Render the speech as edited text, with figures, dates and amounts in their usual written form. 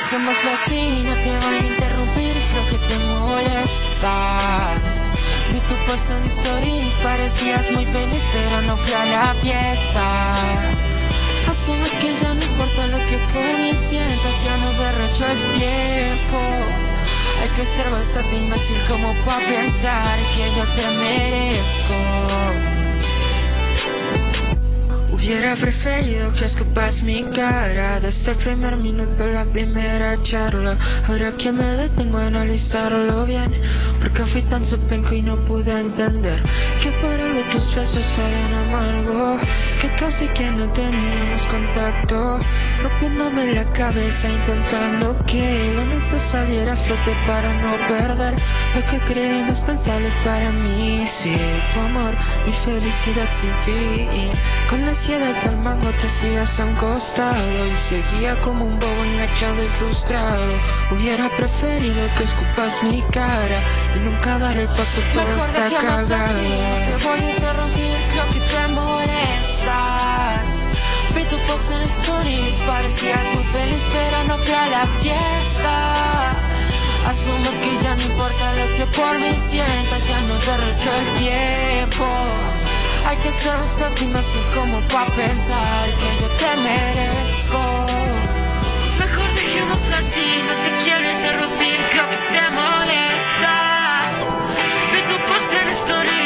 dejémoslo así, no te voy a interrumpir, creo que te molestas. Vi tu post en stories, parecías muy feliz, pero no fui a la fiesta. Asumo que ya no importa lo que por mí sientas, ya no derrocho el tiempo. Hay que ser bastante imbécil como para pensar que yo te merezco. Hubiera preferido que escupas mi cara desde el primer minuto, la primera charla. Ahora que me detengo a analizarlo bien, porque fui tan supenco y no pude entender que por algo tus besos saben amargo, que casi que no teníamos contacto, rompiéndome la cabeza intentando que lo nuestro saliera a flote para no perder lo que creo indispensable para mí. Sí, tu amor, mi felicidad sin fin. Con la ansiedad del mango te hacías a un costado y seguía como un bobo enganchado y frustrado. Hubiera preferido que escupas mi cara y nunca dar el paso por esta cagada. Te voy a interrumpir, creo que te molestas. Vi tu post en stories, parecías muy feliz, pero no fui a la fiesta. Asumo que ya no importa lo que por mí sientas, ya no derrocho el tiempo. Hay que ser bastante imbécil como pa' pensar que yo te merezco. Mejor dejémoslo así, no te quiero interrumpir, creo que te molestas. Vi tu post en story,